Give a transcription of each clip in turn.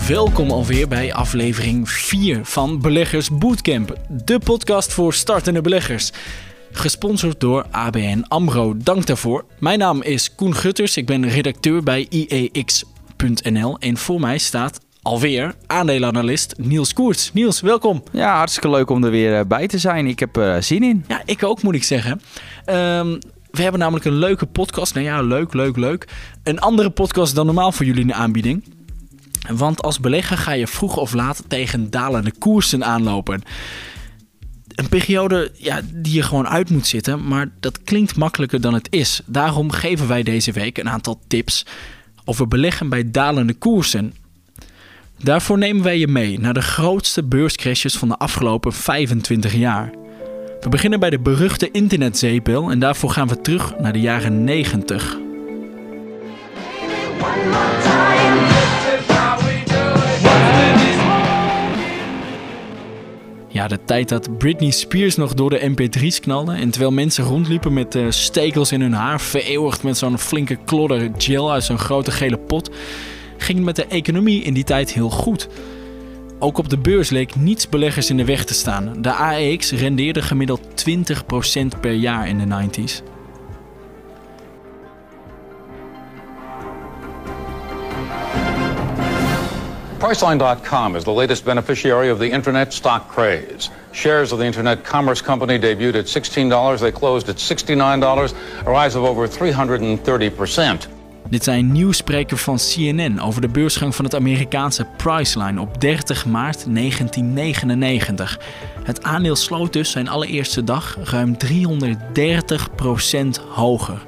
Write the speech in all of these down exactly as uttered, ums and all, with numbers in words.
Welkom alweer bij aflevering vier van Beleggers Bootcamp, de podcast voor startende beleggers. Gesponsord door A B N AMRO, dank daarvoor. Mijn naam is Koen Gutters, ik ben redacteur bij I E X punt N L en voor mij staat alweer aandelenanalist Niels Koerts. Niels, welkom. Ja, hartstikke leuk om er weer bij te zijn. Ik heb er zin in. Ja, ik ook moet ik zeggen. Um, we hebben namelijk een leuke podcast. Nou ja, leuk, leuk, leuk. Een andere podcast dan normaal voor jullie in de aanbieding. Want als belegger ga je vroeg of laat tegen dalende koersen aanlopen. Een periode ja, die je gewoon uit moet zitten, maar dat klinkt makkelijker dan het is. Daarom geven wij deze week een aantal tips over beleggen bij dalende koersen. Daarvoor nemen wij je mee naar de grootste beurscrashes van de afgelopen vijfentwintig jaar. We beginnen bij de beruchte internetzeepbel en daarvoor gaan we terug naar de jaren negentig. Ja, de tijd dat Britney Spears nog door de M P drie's knalde en terwijl mensen rondliepen met uh, stekels in hun haar, vereeuwigd met zo'n flinke klodder gel uit zo'n grote gele pot, ging het met de economie in die tijd heel goed. Ook op de beurs leek niets beleggers in de weg te staan. De A E X rendeerde gemiddeld twintig procent per jaar in de negentig's. Priceline dot com is the latest beneficiary of the internet stock craze. Shares of the internet commerce company debuted at sixteen dollars. They closed at sixty-nine dollars, a rise of over three hundred thirty percent. Dit zijn nieuwsspreker van C N N over de beursgang van het Amerikaanse Priceline op dertig maart negentien negenennegentig. Het aandeel sloot dus zijn allereerste dag ruim driehonderddertig procent hoger.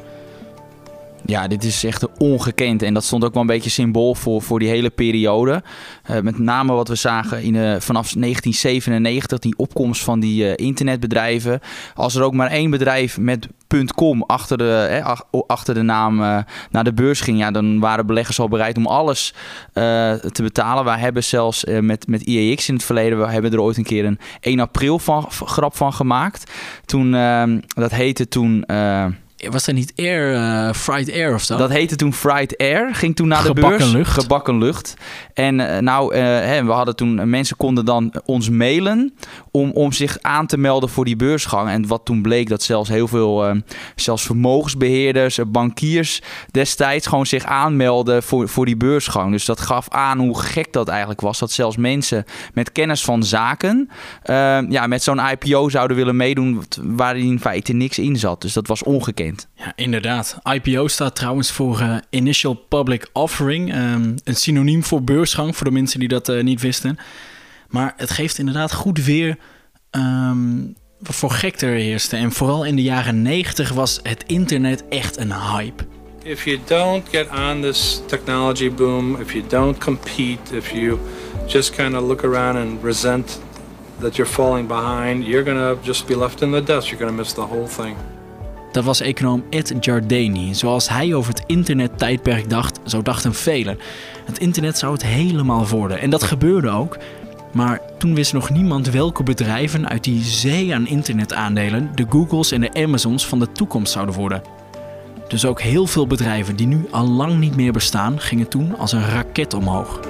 Ja, dit is echt ongekend en dat stond ook wel een beetje symbool voor, voor die hele periode. Uh, met name wat we zagen in, uh, vanaf negentien zevenennegentig, die opkomst van die uh, internetbedrijven. Als er ook maar één bedrijf met .com achter de, eh, achter de naam uh, naar de beurs ging, ja, dan waren beleggers al bereid om alles uh, te betalen. Wij hebben zelfs uh, met, met I E X in het verleden, we hebben er ooit een keer een één april van, grap van gemaakt. Toen, uh, dat heette toen... Uh, Was dat niet Air, uh, Fried Air of zo? Dat heette toen Fried Air. Ging toen naar de Gebakken beurs. Lucht. Gebakken lucht. En uh, nou, uh, hè, we hadden toen... Mensen konden dan ons mailen om, om zich aan te melden voor die beursgang. En wat toen bleek dat zelfs heel veel... Uh, zelfs vermogensbeheerders, uh, bankiers destijds gewoon zich aanmelden voor, voor die beursgang. Dus dat gaf aan hoe gek dat eigenlijk was. Dat zelfs mensen met kennis van zaken... Uh, ja, met zo'n I P O zouden willen meedoen waar in feite niks in zat. Dus dat was ongekend. Ja, inderdaad. I P O staat trouwens voor uh, Initial Public Offering. Um, een synoniem voor beursgang, voor de mensen die dat uh, niet wisten. Maar het geeft inderdaad goed weer um, wat voor gekte er heerste. En vooral in de jaren negentig was het internet echt een hype. If you don't get on this technology boom, if you don't compete, if you just kind of look around and resent that you're falling behind, you're gonna just be left in the dust. You're gonna miss the whole thing. Dat was econoom Ed Jardani. Zoals hij over het internettijdperk dacht, zo dachten velen. Het internet zou het helemaal worden. En dat gebeurde ook. Maar toen wist nog niemand welke bedrijven uit die zee aan internetaandelen, de Googles en de Amazons van de toekomst zouden worden. Dus ook heel veel bedrijven die nu al lang niet meer bestaan, gingen toen als een raket omhoog.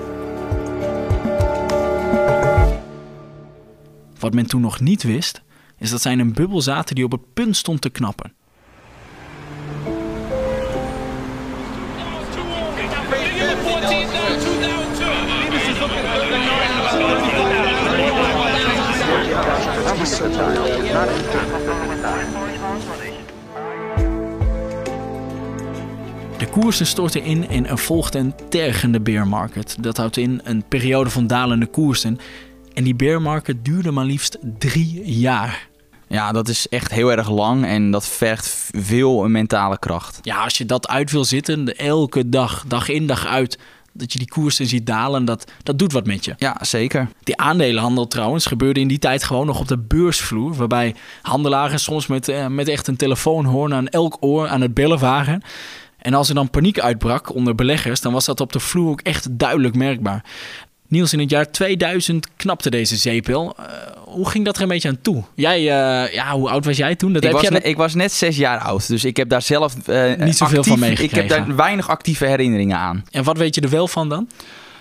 Wat men toen nog niet wist, is dat zij in een bubbel zaten die op het punt stond te knappen. De koersen stortten in en er volgde een tergende bear market. Dat houdt in een periode van dalende koersen. En die bear market duurde maar liefst drie jaar. Ja, dat is echt heel erg lang en dat vergt veel mentale kracht. Ja, als je dat uit wil zitten, elke dag, dag in dag uit, dat je die koersen ziet dalen, dat, dat doet wat met je. Ja, zeker. Die aandelenhandel trouwens gebeurde in die tijd gewoon nog op de beursvloer, waarbij handelaren soms met, eh, met echt een telefoonhoorn aan elk oor aan het bellen waren. En als er dan paniek uitbrak onder beleggers, dan was dat op de vloer ook echt duidelijk merkbaar. Niels, in het jaar tweeduizend knapte deze zeepbel. Uh, hoe ging dat er een beetje aan toe? Jij, uh, ja, hoe oud was jij toen? Dat ik, heb was jij ne- ik was net zes jaar oud, dus ik heb daar zelf uh, niet zoveel actief, van meegekregen. Ik heb daar weinig actieve herinneringen aan. En wat weet je er wel van dan?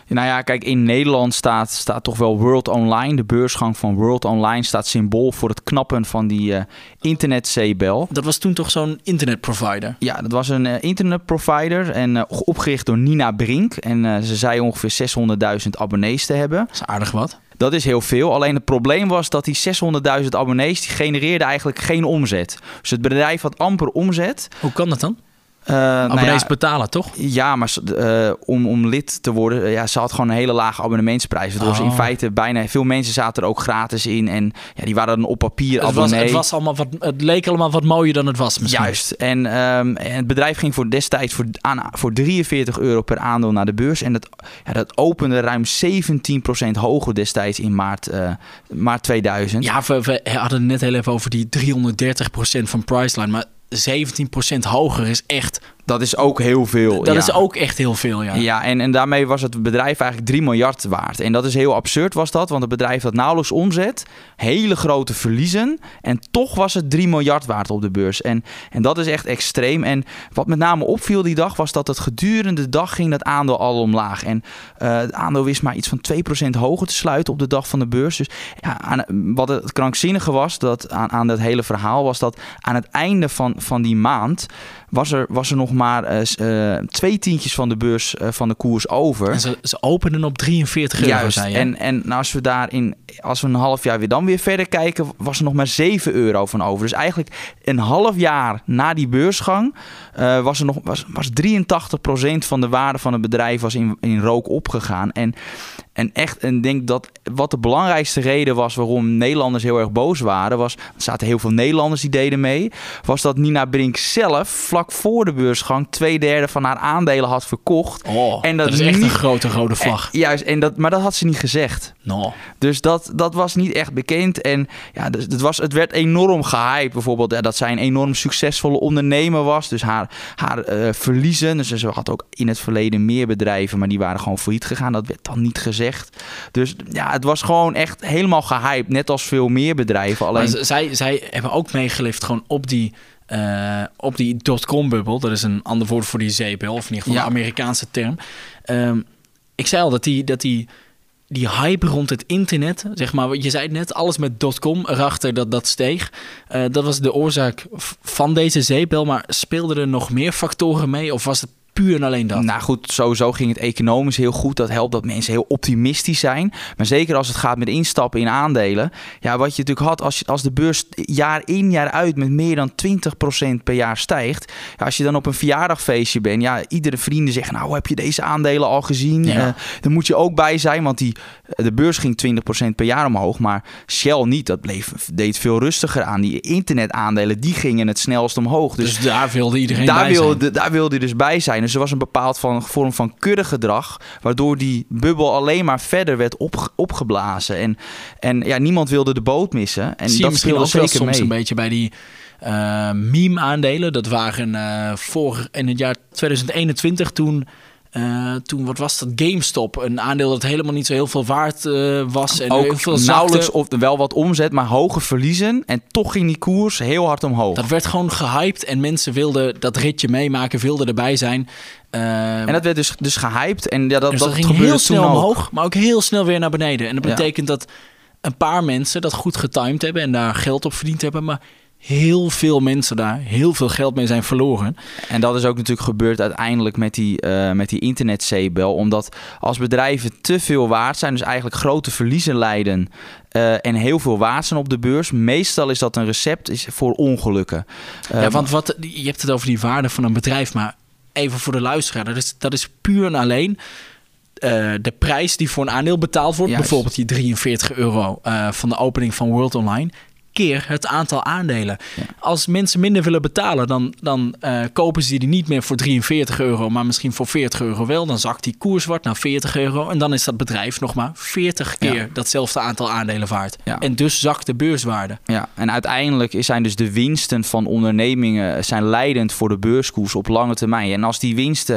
Nou ja, kijk, in Nederland staat, staat toch wel World Online. De beursgang van World Online staat symbool voor het knappen van die uh, internetzeebel. Dat was toen toch zo'n internetprovider? Ja, dat was een uh, internetprovider en uh, opgericht door Nina Brink. En uh, ze zei ongeveer zeshonderdduizend abonnees te hebben. Dat is aardig wat. Dat is heel veel. Alleen het probleem was dat die zeshonderdduizend abonnees, die genereerden eigenlijk geen omzet. Dus het bedrijf had amper omzet. Hoe kan dat dan? Uh, Abonnees nou ja, betalen, toch? Ja, maar uh, om, om lid te worden, uh, ja, ze had gewoon een hele lage abonnementsprijs. Waardoor oh. ze in feite bijna, veel mensen zaten er ook gratis in. En ja, die waren dan op papier het abonnee. Was, het, was allemaal wat, het leek allemaal wat mooier dan het was misschien. Juist. En, um, en het bedrijf ging voor destijds voor, aan, voor drieënveertig euro per aandeel naar de beurs. En dat, ja, dat opende ruim zeventien procent hoger destijds in maart, uh, maart tweeduizend. Ja, we, we hadden het net heel even over die driehonderddertig procent van Priceline. Maar zeventien procent hoger is echt... Dat is ook heel veel. Dat ja. is ook echt heel veel, ja. Ja, en, en daarmee was het bedrijf eigenlijk drie miljard waard. En dat is heel absurd was dat, want het bedrijf had nauwelijks omzet, hele grote verliezen en toch was het drie miljard waard op de beurs. En, en dat is echt extreem. En wat met name opviel die dag was dat het gedurende de dag ging dat aandeel al omlaag. En uh, het aandeel wist maar iets van twee procent hoger te sluiten op de dag van de beurs. Dus ja, aan, wat het krankzinnige was dat aan, aan dat hele verhaal was dat aan het einde van, van die maand was er, was er nog maar uh, uh, twee tientjes van de beurs uh, van de koers over. En ze, ze openden op drieënveertig euro. Juist. Zei je. En, en nou, als we daarin, als we een half jaar weer dan weer verder kijken, was er nog maar zeven euro van over. Dus eigenlijk een half jaar na die beursgang uh, was er nog was, was drieëntachtig procent van de waarde van het bedrijf was in, in rook opgegaan. En En echt, en denk dat wat de belangrijkste reden was waarom Nederlanders heel erg boos waren, was, er zaten heel veel Nederlanders die deden mee, was dat Nina Brink zelf vlak voor de beursgang twee derde van haar aandelen had verkocht. Oh, en dat, dat is echt niet, een grote rode vlag. En, juist, en dat, maar dat had ze niet gezegd. No. Dus dat, dat was niet echt bekend. En ja, dus het, was, het werd enorm gehyped. Bijvoorbeeld ja, dat zij een enorm succesvolle ondernemer was. Dus haar, haar uh, verliezen. Dus ze had ook in het verleden meer bedrijven, maar die waren gewoon failliet gegaan. Dat werd dan niet gezegd. Dus ja, het was gewoon echt helemaal gehyped. Net als veel meer bedrijven. Alleen... Maar zij, zij hebben ook meegeleefd gewoon op die... Uh, op die dotcom-bubbel. Dat is een ander woord voor die zeepbel. Of in ieder geval ja. een Amerikaanse term. Um, ik zei al dat die, dat die, die hype rond het internet, zeg maar, je zei het net, alles met dotcom erachter dat dat steeg. Uh, dat was de oorzaak van deze zeepbel. Maar speelden er nog meer factoren mee? Of was het puur en alleen dat? Nou goed, sowieso ging het economisch heel goed. Dat helpt dat mensen heel optimistisch zijn. Maar zeker als het gaat met instappen in aandelen. Ja, wat je natuurlijk had als, je, als de beurs jaar in jaar uit met meer dan twintig procent per jaar stijgt. Ja, als je dan op een verjaardagfeestje bent. Ja, iedere vrienden zeggen, nou heb je deze aandelen al gezien? Ja. Uh, daar moet je ook bij zijn. Want die, de beurs ging twintig procent per jaar omhoog. Maar Shell niet. Dat bleef, deed veel rustiger aan. Die internetaandelen, die gingen het snelst omhoog. Dus, dus daar wilde iedereen daar bij wilde, zijn. Daar wilde je dus bij zijn. Dus er was een bepaald van, vorm van kuddegedrag, waardoor die bubbel alleen maar verder werd op, opgeblazen. En, en ja, niemand wilde de boot missen. En zie je dat misschien ook zeker wel soms mee. een beetje bij die uh, meme-aandelen. Dat waren uh, voor in het jaar tweeduizend eenentwintig toen... Uh, toen, wat was dat? GameStop. Een aandeel dat helemaal niet zo heel veel waard uh, was. En ook heel veel nauwelijks of wel wat omzet, maar hoge verliezen. En toch ging die koers heel hard omhoog. Dat werd gewoon gehyped en mensen wilden dat ritje meemaken, wilden erbij zijn. Uh, en dat werd dus, dus gehyped. En ja, dat, dus dat, dat ging gebeurde heel snel toen omhoog, ook. maar ook heel snel weer naar beneden. En dat betekent ja. dat een paar mensen dat goed getimed hebben en daar geld op verdiend hebben, maar heel veel mensen daar heel veel geld mee zijn verloren. En dat is ook natuurlijk gebeurd uiteindelijk met die, uh, met die internetzeebel. Omdat als bedrijven te veel waard zijn, dus eigenlijk grote verliezen lijden uh, en heel veel waard zijn op de beurs, meestal is dat een recept is voor ongelukken. Uh, ja, want wat, je hebt het over die waarde van een bedrijf, maar even voor de luisteraar, dat is, dat is puur en alleen Uh, de prijs die voor een aandeel betaald wordt, Juist. bijvoorbeeld die drieënveertig euro uh, van de opening van World Online, keer het aantal aandelen. Ja. Als mensen minder willen betalen, dan, dan uh, kopen ze die niet meer voor drieënveertig euro, maar misschien voor veertig euro wel. Dan zakt die koers wat naar veertig euro en dan is dat bedrijf nog maar veertig keer ja. datzelfde aantal aandelen waard. Ja. En dus zakt de beurswaarde. Ja, en uiteindelijk zijn dus de winsten van ondernemingen zijn leidend voor de beurskoers op lange termijn. En als die winsten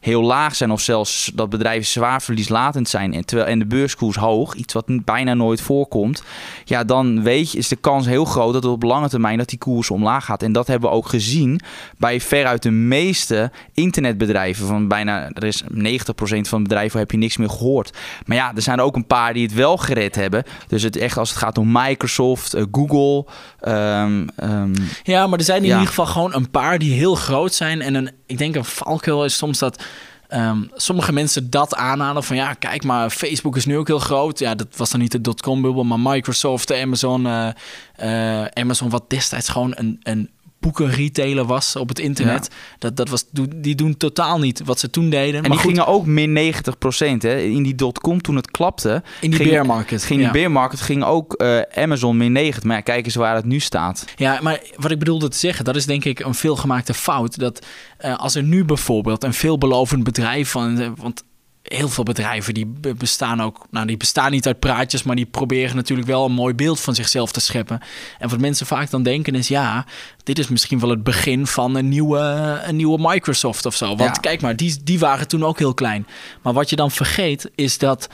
heel laag zijn of zelfs dat bedrijven zwaar verlieslatend zijn en, terwijl, en de beurskoers hoog, iets wat bijna nooit voorkomt, ja, dan weet je, is de kans heel groot dat op lange termijn dat die koers omlaag gaat. En dat hebben we ook gezien bij veruit de meeste internetbedrijven. Van bijna, er is negentig procent van de bedrijven heb je niks meer gehoord. Maar ja, er zijn er ook een paar die het wel gered hebben. Dus het echt als het gaat om Microsoft, uh, Google. Um, um, ja, maar er zijn in ja. ieder geval gewoon een paar die heel groot zijn. En een, ik denk een valkuil is soms dat um, sommige mensen dat aanhalen van ja, kijk maar, Facebook is nu ook heel groot. Ja, dat was dan niet de dotcom-bubbel, maar Microsoft, Amazon, uh, uh, Amazon wat destijds gewoon een, een boekenretailer was op het internet. Ja. Dat, dat was, die doen totaal niet wat ze toen deden. En maar die goed, gingen ook min negentig procent. Hè? In die dotcom toen het klapte. In die ging, bear market. Ging ja. die bear market ging ook uh, Amazon min negentig. Maar ja, kijk eens waar het nu staat. Ja, maar wat ik bedoelde te zeggen, dat is denk ik een veelgemaakte fout. Dat uh, als er nu bijvoorbeeld een veelbelovend bedrijf van, uh, want heel veel bedrijven die bestaan ook, nou die bestaan niet uit praatjes, maar die proberen natuurlijk wel een mooi beeld van zichzelf te scheppen. En wat mensen vaak dan denken is, ja, dit is misschien wel het begin van een nieuwe, een nieuwe Microsoft of zo. Want ja. kijk maar, die, die waren toen ook heel klein. Maar wat je dan vergeet is dat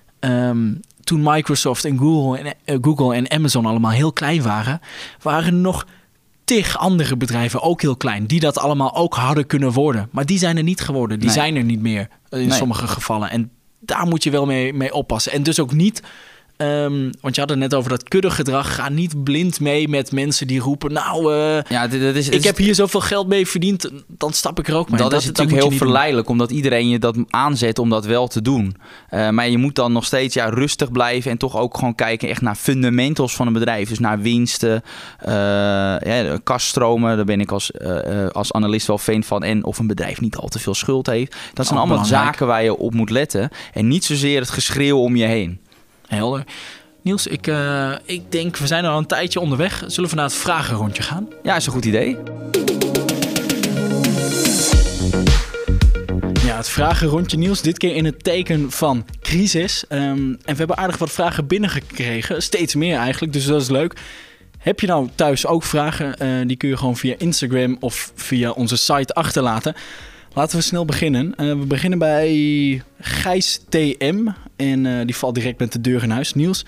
um, toen Microsoft en Google en, uh, Google en Amazon allemaal heel klein waren, waren er nog tig andere bedrijven ook heel klein, die dat allemaal ook hadden kunnen worden. Maar die zijn er niet geworden. Die nee. zijn er niet meer in nee. sommige gevallen. En daar moet je wel mee, mee oppassen. En dus ook niet, um, want je had het net over dat kuddegedrag. Ga niet blind mee met mensen die roepen, nou, uh, ja, dit, dit is, ik is, heb hier zoveel geld mee verdiend, dan stap ik er ook mee. Dat, dat is natuurlijk dat heel verleidelijk, doen. Omdat iedereen je dat aanzet om dat wel te doen. Uh, maar je moet dan nog steeds ja, rustig blijven en toch ook gewoon kijken echt naar fundamentals van een bedrijf. Dus naar winsten, uh, ja, kaststromen, daar ben ik als, uh, als analist wel fan van. En of een bedrijf niet al te veel schuld heeft. Dat zijn oh, allemaal belangrijk. Zaken waar je op moet letten. En niet zozeer het geschreeuw om je heen. Helder. Niels, ik, uh, ik denk, we zijn al een tijdje onderweg. Zullen we naar het vragenrondje gaan? Ja, is een goed idee. Ja, het vragenrondje, Niels. Dit keer in het teken van crisis. Um, en we hebben aardig wat vragen binnengekregen. Steeds meer eigenlijk, dus dat is leuk. Heb je nou thuis ook vragen? Uh, die kun je gewoon via Instagram of via onze site achterlaten. Laten we snel beginnen. Uh, we beginnen bij Gijs T M. En uh, die valt direct met de deur in huis. Niels,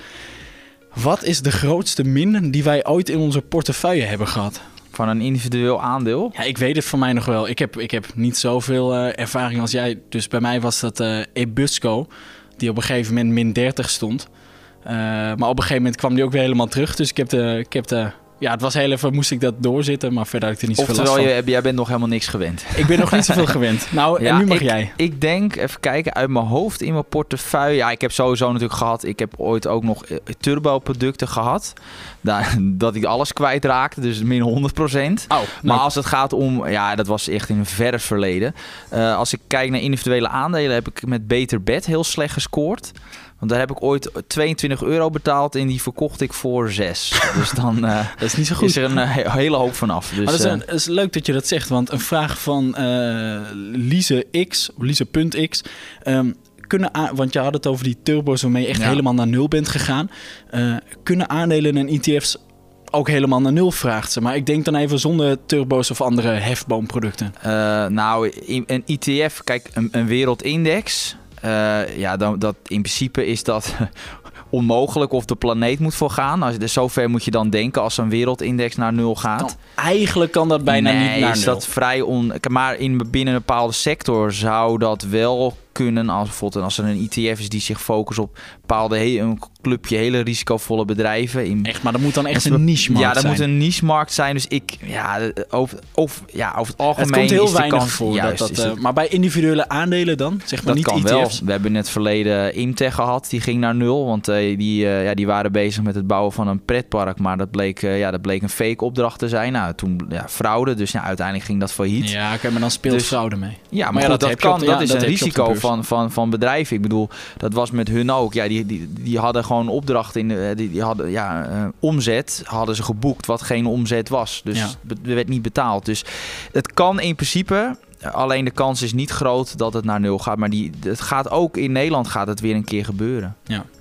wat is de grootste min die wij ooit in onze portefeuille hebben gehad? Van een individueel aandeel? Ja, ik weet het van mij nog wel. Ik heb, ik heb niet zoveel uh, ervaring als jij. Dus bij mij was dat uh, Ebusco, die op een gegeven moment min dertig stond. Uh, maar op een gegeven moment kwam die ook weer helemaal terug. Dus ik heb de... Ik heb de Ja, het was heel even, moest ik dat doorzetten, maar verder had ik er niet zoveel last van. Oftewel, jij bent nog helemaal niks gewend. Ik ben nog niet zoveel gewend. Nou, ja, en nu mag ik, jij. Ik denk, even kijken, uit mijn hoofd in mijn portefeuille. Ja, ik heb sowieso natuurlijk gehad. Ik heb ooit ook nog turbo-producten gehad. Daar, dat ik alles kwijtraakte, dus min honderd procent. Oh, nou. Maar als het gaat om, ja, dat was echt in een verre verleden. Uh, als ik kijk naar individuele aandelen, heb ik met Beter Bed heel slecht gescoord. Want daar heb ik ooit tweeëntwintig euro betaald en die verkocht ik voor zes. Dus dan uh, dat is niet zo goed. Is er een uh, hele hoop vanaf. Dus, maar dat is, een, uh, is leuk dat je dat zegt, want een vraag van uh, Lise X, Lise.x... Um, kunnen aan, want je had het over die turbo's waarmee je echt ja. helemaal naar nul bent gegaan. Uh, kunnen aandelen en E T F's ook helemaal naar nul, vraagt ze. Maar ik denk dan even zonder turbo's of andere hefboomproducten. Uh, nou, een E T F, kijk, een, een wereldindex... Uh, ja, dan, dat, in principe is dat onmogelijk of de planeet moet voor gaan. Als, dus zover moet je dan denken als een wereldindex naar nul gaat. Dan, eigenlijk kan dat bijna nee, niet naar is nul. Dat vrij on, maar in binnen een bepaalde sector zou dat wel kunnen. Als bijvoorbeeld als er een E T F is die zich focust op bepaalde he- een clubje hele risicovolle bedrijven. In, echt, maar dat moet dan echt een niche-markt ja, dat zijn. moet een niche-markt zijn. Dus ik, ja, over, over, ja, over het algemeen het komt heel is de weinig kans, voor. Juist, dat dat, uh, maar bij individuele aandelen dan? Zeg maar dat niet kan E T F's? wel. We hebben in het verleden Imtech gehad. Die ging naar nul. Want uh, die, uh, ja, die waren bezig met het bouwen van een pretpark. Maar dat bleek, uh, ja, dat bleek een fake opdracht te zijn. Nou, toen ja, fraude. Dus ja, uiteindelijk ging dat failliet. Ja, oké, maar dan speelt dus, fraude mee. Ja, maar, maar ja, goed, dat, dat, kan, op, dat ja, is dat een risico van, van, van bedrijven. Ik bedoel, dat was met hun ook. Ja, die, die, die hadden gewoon opdrachten in de, die, die hadden ja, uh, omzet hadden ze geboekt wat geen omzet was. Dus ja. er werd niet betaald. Dus het kan in principe. Alleen de kans is niet groot dat het naar nul gaat. Maar die, het gaat ook in Nederland gaat het weer een keer gebeuren. Ja.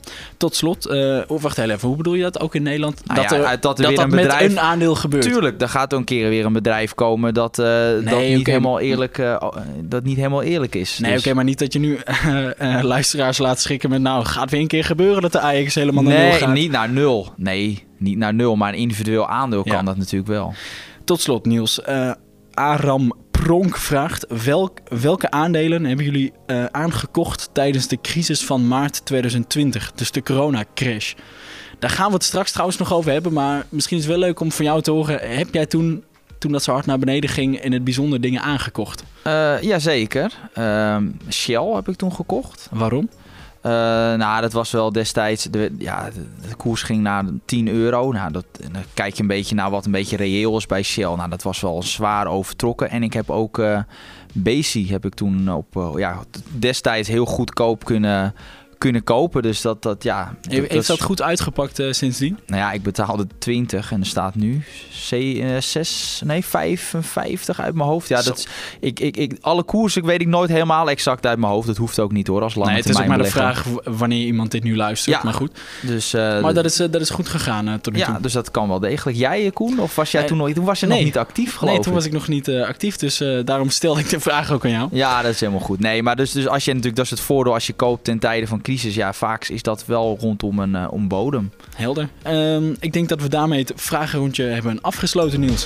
tot slot, uh, oh, wacht heel even, hoe bedoel je dat ook in Nederland? Nou dat ja, er, dat, er dat, weer dat een bedrijf, met een aandeel gebeurt. Tuurlijk, er gaat een keer weer een bedrijf komen dat, uh, nee, dat, niet, okay. helemaal eerlijk, uh, dat niet helemaal eerlijk is. Nee, dus. oké, okay, maar niet dat je nu uh, uh, luisteraars laat schrikken met... nou, gaat weer een keer gebeuren dat de Ajax helemaal naar nee, nul gaat? Nee, niet naar nul. Nee, niet naar nul, maar een individueel aandeel ja. kan dat natuurlijk wel. Tot slot, Niels. Uh, Aram Pronk vraagt... Welk, welke aandelen hebben jullie uh, aangekocht tijdens de crisis van maart tweeduizend twintig? Dus de coronacrash. Daar gaan we het straks trouwens nog over hebben. Maar misschien is het wel leuk om van jou te horen. Heb jij toen, toen dat zo hard naar beneden ging... in het bijzonder dingen aangekocht? Uh, jazeker. Uh, Shell heb ik toen gekocht. Waarom? Uh, nou, dat was wel destijds... De, ja, de, de koers ging naar tien euro. Nou, dat, dan kijk je een beetje naar wat een beetje reëel is bij Shell. Nou, dat was wel zwaar overtrokken. En ik heb ook... Uh, Besi heb ik toen op... Uh, ja, destijds heel goedkoop kunnen... kunnen kopen, dus dat, dat ja... Dat, Heeft dat, dat goed uitgepakt uh, sindsdien? Nou ja, ik betaalde twintig en er staat nu zes, nee, vijfenvijftig uit mijn hoofd. Ja, dat is, ik, ik, ik, alle koersen weet ik nooit helemaal exact uit mijn hoofd. Dat hoeft ook niet hoor, als lange nee, het is ook maar beleggen. de vraag wanneer iemand dit nu luistert, ja, maar goed. Dus, uh, maar dat is, uh, dat is goed gegaan uh, tot nu ja, toe. Ja, dus dat kan wel degelijk. Jij, Koen, of was jij nee, toen nog, toen was je nee, nog niet actief, geloof Nee, ik? toen was ik nog niet uh, actief, dus uh, daarom stelde ik de vraag ook aan jou. Ja, dat is helemaal goed. Nee, maar dus, dus als je natuurlijk, dat is het voordeel als je koopt ten tijde van crisis, ja, vaak is dat wel rondom een uh, om bodem. Helder. Um, ik denk dat we daarmee het vragenrondje hebben afgesloten, Niels.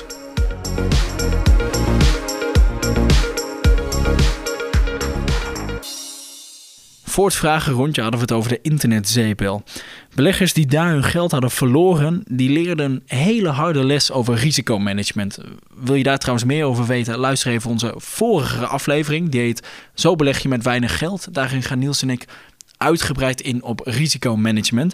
Voor het vragenrondje hadden we het over de internetzeepbel. Beleggers die daar hun geld hadden verloren, die leerden een hele harde les over risicomanagement. Wil je daar trouwens meer over weten? Luister even onze vorige aflevering. Die heet Zo beleg je met weinig geld. Daarin gaan Niels en ik uitgebreid in op risicomanagement.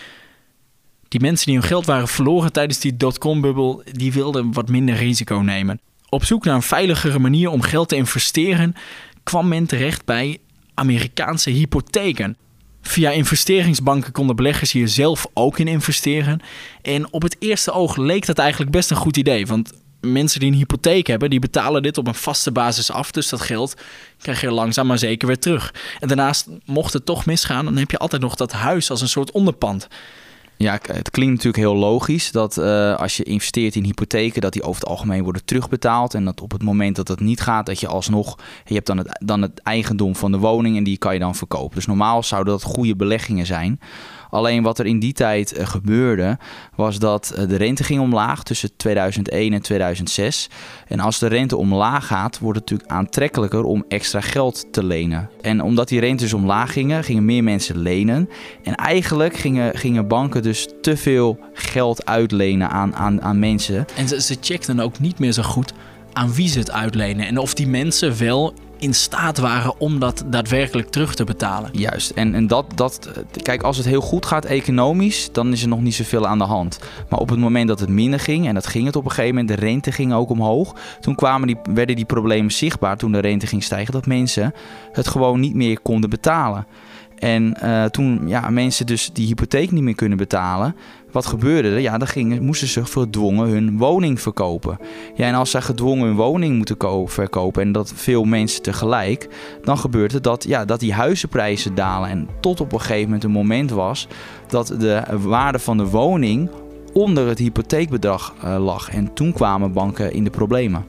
Die mensen die hun geld waren verloren tijdens die dotcom-bubbel, die wilden wat minder risico nemen. Op zoek naar een veiligere manier om geld te investeren, kwam men terecht bij Amerikaanse hypotheken. Via investeringsbanken konden beleggers hier zelf ook in investeren. En op het eerste oog leek dat eigenlijk best een goed idee, want mensen die een hypotheek hebben, die betalen dit op een vaste basis af. Dus dat geld krijg je langzaam maar zeker weer terug. En daarnaast, mocht het toch misgaan, dan heb je altijd nog dat huis als een soort onderpand. Ja, het klinkt natuurlijk heel logisch dat uh, als je investeert in hypotheken, dat die over het algemeen worden terugbetaald. En dat op het moment dat dat niet gaat, dat je alsnog, je hebt dan het, dan het eigendom van de woning en die kan je dan verkopen. Dus normaal zouden dat goede beleggingen zijn. Alleen wat er in die tijd uh, gebeurde, was dat uh, de rente ging omlaag tussen tweeduizend één en tweeduizend zes. En als de rente omlaag gaat, wordt het natuurlijk aantrekkelijker om extra geld te lenen. En omdat die rentes omlaag gingen, gingen meer mensen lenen. En eigenlijk gingen, gingen banken dus te veel geld uitlenen aan, aan, aan mensen. En ze, ze checkten ook niet meer zo goed aan wie ze het uitlenen. En of die mensen wel in staat waren om dat daadwerkelijk terug te betalen. Juist. En, en dat, dat, kijk, als het heel goed gaat economisch, dan is er nog niet zoveel aan de hand. Maar op het moment dat het minder ging, en dat ging het op een gegeven moment, de rente ging ook omhoog. Toen kwamen die, werden die problemen zichtbaar toen de rente ging stijgen, dat mensen het gewoon niet meer konden betalen. En uh, toen ja, mensen dus die hypotheek niet meer kunnen betalen, wat gebeurde er? Ja, dan gingen, moesten ze gedwongen hun woning verkopen. Ja, en als zij gedwongen hun woning moeten ko- verkopen en dat veel mensen tegelijk, dan gebeurt het dat, ja, dat die huizenprijzen dalen. En tot op een gegeven moment een moment was dat de waarde van de woning onder het hypotheekbedrag uh, lag. En toen kwamen banken in de problemen.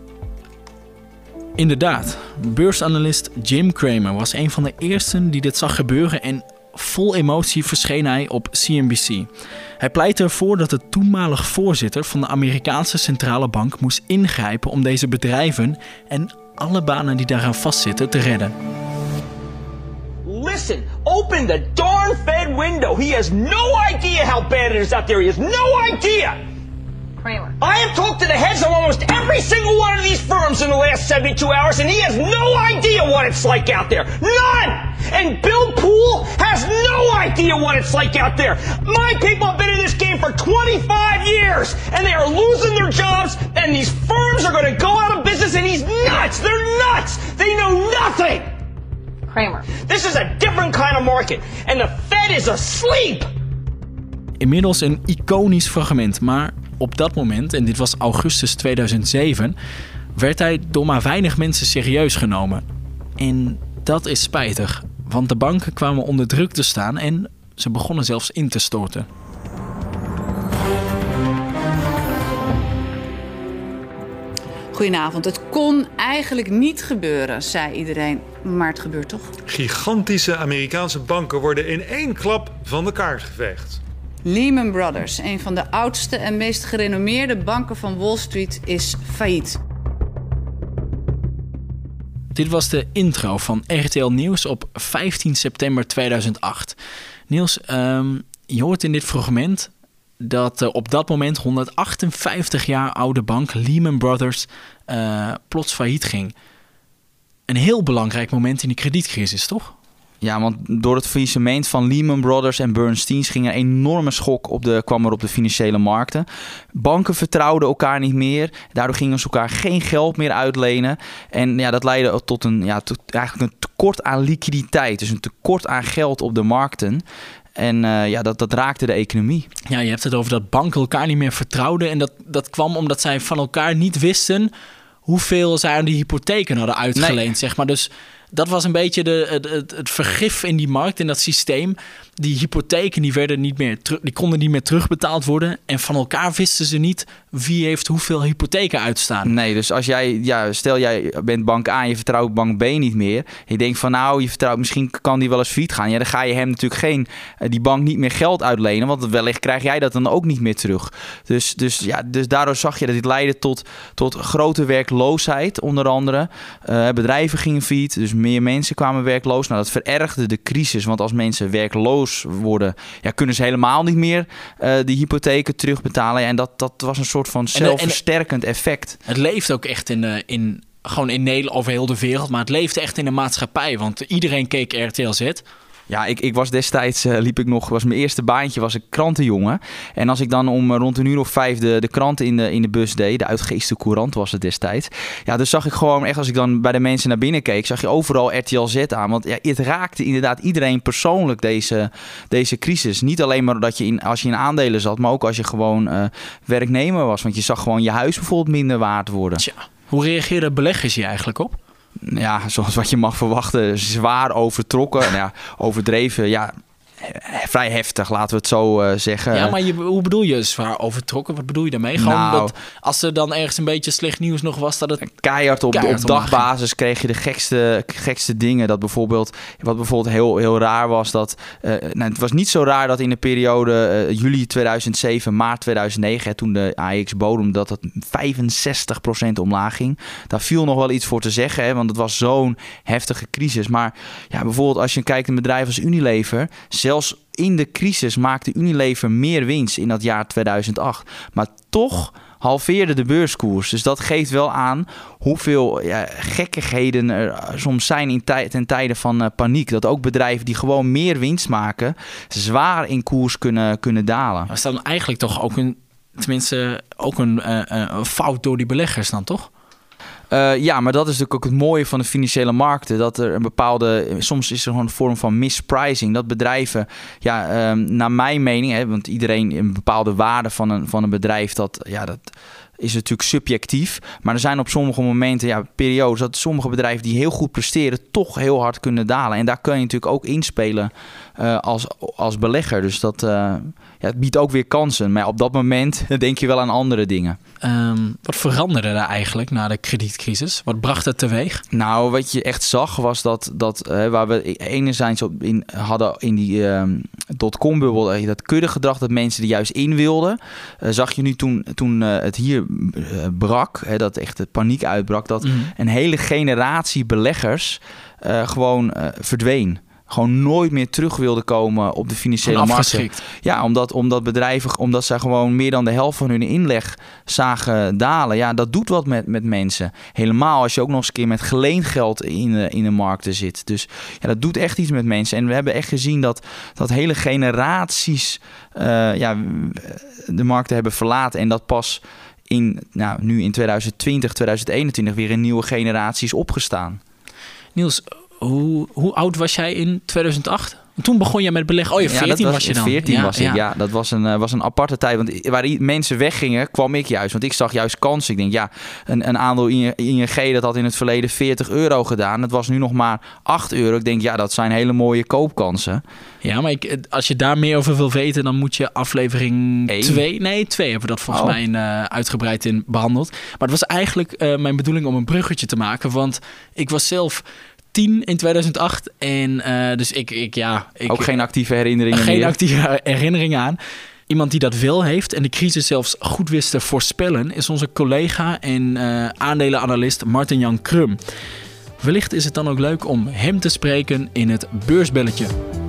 Inderdaad, beursanalist Jim Cramer was een van de eersten die dit zag gebeuren en vol emotie verscheen hij op C N B C. Hij pleitte ervoor dat de toenmalig voorzitter van de Amerikaanse centrale bank moest ingrijpen om deze bedrijven en alle banen die daaraan vastzitten te redden. Listen, open the darn Fed window. He has no idea how bad it is out there. He has no idea. Kramer. I have talked to the heads of almost every single one of these firms in the last seventy-two hours, and he has no idea what it's like out there. None! And Bill Poole has no idea what it's like out there. My people have been in this game for twenty-five years, and they are losing their jobs, and these firms are going to go out of business, and he's nuts! They're nuts! They know nothing! Kramer. This is a different kind of market, and the Fed is asleep! Inmiddels een iconisch fragment, maar op dat moment, en dit was augustus tweeduizend zeven, werd hij door maar weinig mensen serieus genomen. En dat is spijtig, want de banken kwamen onder druk te staan en Ze begonnen zelfs in te storten. Goedenavond. Het kon eigenlijk niet gebeuren, zei iedereen. Maar het gebeurt toch? Gigantische Amerikaanse banken worden in één klap van de kaart geveegd. Lehman Brothers, een van de oudste en meest gerenommeerde banken van Wall Street, is failliet. Dit was de intro van R T L Nieuws op vijftien september tweeduizend acht. Niels, um, je hoort in dit fragment dat uh, op dat moment honderdachtenvijftig jaar oude bank Lehman Brothers uh, plots failliet ging. Een heel belangrijk moment in de kredietcrisis, toch? Ja, want door het faillissement van Lehman Brothers en Bernstein ging een enorme schok op de, kwam er op de financiële markten. Banken vertrouwden elkaar niet meer. Daardoor gingen ze elkaar geen geld meer uitlenen. En ja, dat leidde tot een, ja, tot eigenlijk een tekort aan liquiditeit. Dus een tekort aan geld op de markten. En uh, ja, dat, dat raakte de economie. Ja, je hebt het over dat banken elkaar niet meer vertrouwden. En dat, dat kwam omdat zij van elkaar niet wisten hoeveel zij aan die hypotheken hadden uitgeleend, nee. zeg maar. Dus dat was een beetje de, het, het, het vergif in die markt, in dat systeem. Die hypotheken die werden niet meer teru- die konden niet meer terugbetaald worden. En van elkaar wisten ze niet wie heeft hoeveel hypotheken uitstaan. Nee, dus als jij, ja, stel jij bent bank A en je vertrouwt bank B niet meer. Je denkt van nou, je vertrouwt, misschien kan die wel eens failliet gaan. Ja, dan ga je hem natuurlijk geen, die bank niet meer geld uitlenen. Want wellicht krijg jij dat dan ook niet meer terug. Dus, dus, ja, dus daardoor zag je dat dit leidde tot, tot grote werkloosheid, onder andere. Uh, bedrijven gingen failliet, dus meer mensen kwamen werkloos. Nou, dat verergde de crisis. Want als mensen werkloos worden, ja, kunnen ze helemaal niet meer uh, die hypotheken terugbetalen. Ja, en dat, dat was een soort van zelfversterkend effect. Het leeft ook echt in, uh, in, gewoon in Nederland, over heel de wereld, maar het leeft echt in de maatschappij. Want iedereen keek R T L Z. Ja, ik, ik was destijds, uh, liep ik nog, was mijn eerste baantje, was ik krantenjongen. En als ik dan om uh, rond een uur of vijf de, de krant in de, in de bus deed, de Uitgeeste Courant was het destijds. Ja, dus zag ik gewoon echt, als ik dan bij de mensen naar binnen keek, zag je overal R T L Z aan. Want ja, het raakte inderdaad iedereen persoonlijk, deze, deze crisis. Niet alleen maar dat je in, als je in aandelen zat, maar ook als je gewoon uh, werknemer was. Want je zag gewoon je huis bijvoorbeeld minder waard worden. Tja, hoe reageerden beleggers hier eigenlijk op? Ja, zoals wat je mag verwachten, zwaar overtrokken. Nou ja, overdreven, ja, vrij heftig, laten we het zo uh, zeggen. Ja, maar je, hoe bedoel je zwaar overtrokken? Wat bedoel je daarmee? Gewoon nou, dat als er dan ergens een beetje slecht nieuws nog was, dat het keihard op, keihard op dagbasis kreeg je de gekste, gekste dingen. Dat bijvoorbeeld, wat bijvoorbeeld heel, heel raar was, dat uh, nou, het was niet zo raar dat in de periode uh, juli tweeduizend zeven, maart tweeduizend negen, hè, toen de A E X bodem, dat het vijfenzestig procent omlaag ging. Daar viel nog wel iets voor te zeggen, hè, want het was zo'n heftige crisis. Maar ja, bijvoorbeeld als je kijkt naar een bedrijf als Unilever, zelfs in de crisis maakte Unilever meer winst in dat jaar tweeduizend acht. Maar toch halveerde de beurskoers. Dus dat geeft wel aan hoeveel ja, gekkigheden er soms zijn in tij- ten tijde van uh, paniek. Dat ook bedrijven die gewoon meer winst maken, zwaar in koers kunnen, kunnen dalen. Dat is dan eigenlijk toch ook een, tenminste, ook een, uh, een fout door die beleggers dan, toch? Uh, ja, maar dat is natuurlijk ook het mooie van de financiële markten. Dat er een bepaalde, soms is er gewoon een vorm van mispricing. Dat bedrijven, ja, um, naar mijn mening, hè, want iedereen een bepaalde waarde van een, van een bedrijf, dat, ja, dat is natuurlijk subjectief. Maar er zijn op sommige momenten, ja, periodes, dat sommige bedrijven die heel goed presteren, toch heel hard kunnen dalen. En daar kun je natuurlijk ook inspelen uh, als, als belegger. Dus dat uh, ja, het biedt ook weer kansen. Maar op dat moment denk je wel aan andere dingen. Um, wat veranderde er eigenlijk na de kredietcrisis? Wat bracht het teweeg? Nou, wat je echt zag was dat, dat uh, waar we enerzijds op in hadden in die um, dotcom-bubbel, uh, dat kuddegedrag dat mensen er juist in wilden, uh, zag je nu toen, toen uh, het hier uh, brak, hè, dat echt de paniek uitbrak, dat mm. een hele generatie beleggers uh, gewoon uh, verdween. Gewoon nooit meer terug wilden komen op de financiële markt. Ja, omdat, omdat bedrijven, omdat ze gewoon meer dan de helft van hun inleg zagen dalen. Ja, dat doet wat met, met mensen. Helemaal als je ook nog eens een keer met geleend geld in de, in de markten zit. Dus ja, dat doet echt iets met mensen. En we hebben echt gezien dat, dat hele generaties uh, ja, de markten hebben verlaten. En dat pas in, nou, nu in tweeduizend twintig, tweeduizend eenentwintig weer een nieuwe generatie is opgestaan. Niels, Hoe, hoe oud was jij in tweeduizend acht? Toen begon je met beleggen. Oh, je veertien ja, dat was, was je dan. veertien ja, was ik, ja. ja. Dat was een, uh, was een aparte tijd. Want waar die mensen weggingen, kwam ik juist. Want ik zag juist kansen. Ik denk, ja, een, een aandeel I N G dat had in het verleden veertig euro gedaan. Het was nu nog maar acht euro. Ik denk, ja, dat zijn hele mooie koopkansen. Ja, maar ik, als je daar meer over wil weten, dan moet je aflevering twee... Nee, twee hebben we dat volgens oh. mij in, uh, uitgebreid in behandeld. Maar het was eigenlijk uh, mijn bedoeling om een bruggetje te maken. Want ik was zelf tien in tweeduizend acht. En uh, dus ik, ik ja... Ik, Ook geen actieve herinneringen Geen meer. actieve herinneringen aan. Iemand die dat wel heeft en de crisis zelfs goed wist te voorspellen, is onze collega en uh, aandelenanalist Martin-Jan Krum. Wellicht is het dan ook leuk om hem te spreken in het beursbelletje.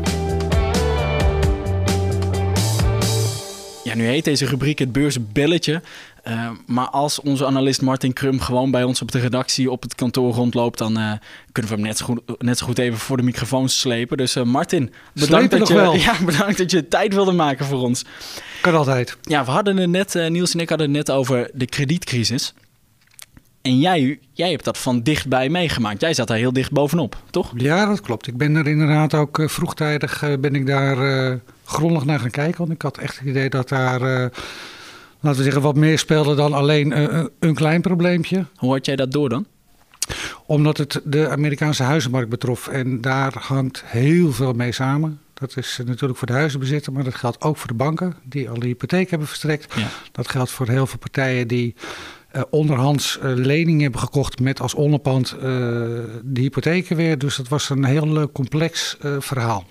Ja, nu heet deze rubriek het beursbelletje. Uh, maar als onze analist Martin Krum gewoon bij ons op de redactie op het kantoor rondloopt, dan uh, kunnen we hem net zo, goed, net zo goed even voor de microfoon slepen. Dus uh, Martin, bedankt dat, je, ja, bedankt dat je tijd wilde maken voor ons. Kan altijd. Ja, we hadden het net, uh, Niels en ik hadden het net over de kredietcrisis. En jij, jij hebt dat van dichtbij meegemaakt. Jij zat daar heel dicht bovenop, toch? Ja, dat klopt. Ik ben er inderdaad ook uh, vroegtijdig uh, ben ik daar uh, grondig naar gaan kijken. Want ik had echt het idee dat daar, uh, laten we zeggen, wat meer speelde dan alleen uh, een klein probleempje. Hoe had jij dat door dan? Omdat het de Amerikaanse huizenmarkt betrof. En daar hangt heel veel mee samen. Dat is natuurlijk voor de huizenbezitter, maar dat geldt ook voor de banken die al de hypotheek hebben verstrekt. Ja. Dat geldt voor heel veel partijen die uh, onderhands uh, leningen hebben gekocht met als onderpand uh, de hypotheken weer. Dus dat was een heel uh, complex uh, verhaal.